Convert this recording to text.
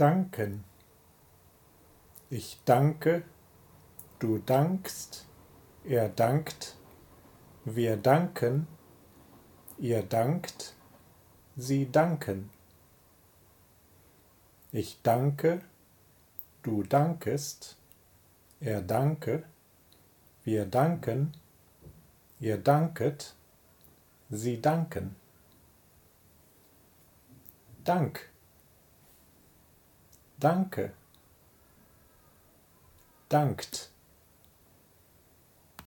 Danken. Ich danke, du dankst, er dankt, wir danken, ihr dankt, sie danken. Ich danke, du dankest, er danke, wir danken, ihr danket, sie danken. Dank. Danke. Dankt.